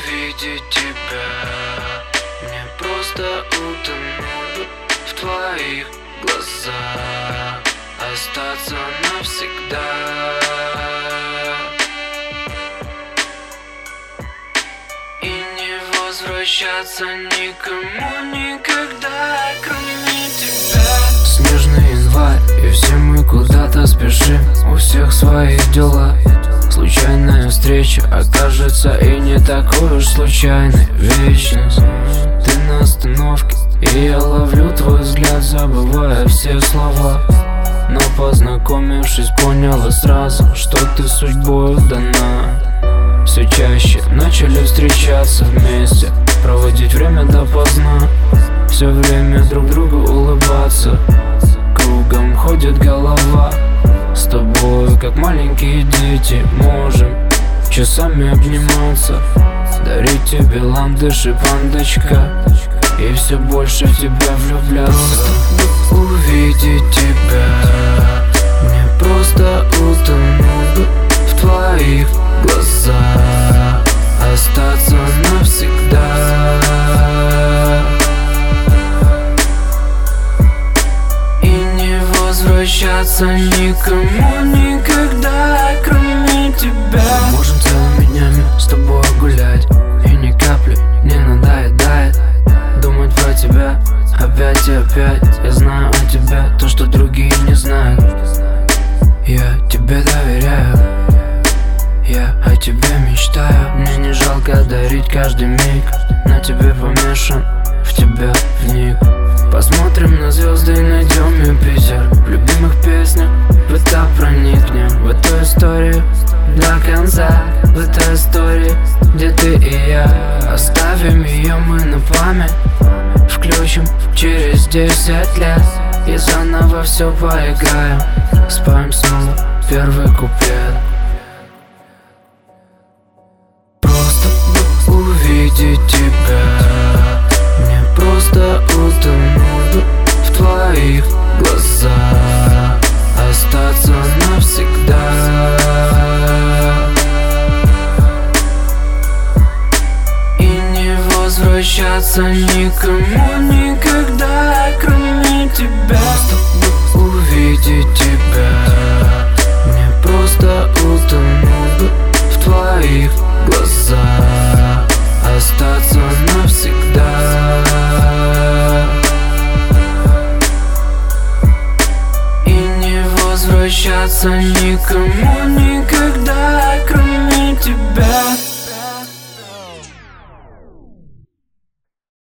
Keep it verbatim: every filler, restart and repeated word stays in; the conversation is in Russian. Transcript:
увидеть тебя. Мне просто утонуть в твоих глазах, остаться навсегда. И не возвращаться никому никогда, кроме тебя. Снежный январь, и все мы куда-то спешим, у всех свои дела. Случайная встреча окажется и не такой уж случайной. Вечность, ты на остановке, и я ловлю твой взгляд, забывая все слова. Но познакомившись, поняла сразу, что ты судьбою дана. Все чаще начали встречаться вместе, проводить время допоздна, все время друг другу улыбаться. Кругом ходит голова, с тобой, как маленькие дети, можем часами обниматься, дарить тебе ландыши, пандочка, и все больше в тебя влюбляться. Просто увидеть тебя, мне просто утонуть в твоих глазах, остаться навсегда. И не возвращаться никому никогда, кроме тебя. Можем целыми днями с тобой гулять, и ни капли не надоедает думать про тебя опять и опять. Я знаю о тебе то, что другие не знают. Я тебе доверяю, я о тебе мечтаю. Мне не жалко дарить каждый миг, на тебе помешан, в тебя вник. Посмотрим на звезды и найдем Юпитер. В любимых песнях в это проникнем, в эту историю до конца, в этой истории, где ты и я. Оставим ее мы на память, включим через десять лет и заново все поиграем. Споем снова первый куплет. Просто увидеть тебя, мне просто утонуть в твоих глазах, остаться навсегда. И не возвращаться никому никогда, кроме тебя. Просто увидеть тебя, мне просто утонуть в твоих глазах, остаться навсегда. И не возвращаться никому